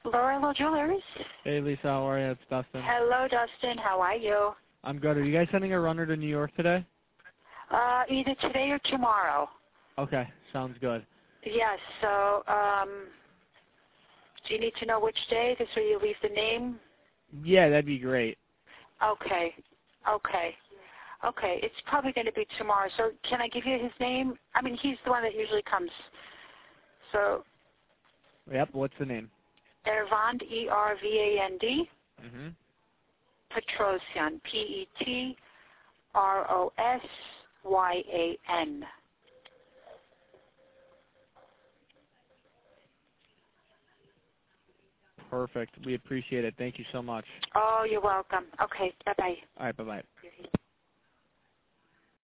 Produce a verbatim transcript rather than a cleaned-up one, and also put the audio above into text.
Laurel Jewelers. Hey, Lisa, how are you? It's Dustin. Hello, Dustin. How are you? I'm good. Are you guys sending a runner to New York today? Uh, either today or tomorrow. Okay, sounds good. Yes, so um, do you need to know which day? This way you leave the name? Yeah, that'd be great. Okay, okay. Okay, it's probably going to be tomorrow. So can I give you his name? I mean, he's the one that usually comes. So Yep, what's the name? Ervand, E R V A N D, Mm-hmm. Petrosyan, P E T R O S Y A N. Perfect. We appreciate it. Thank you so much. Oh, you're welcome. Okay, bye-bye. All right, bye-bye.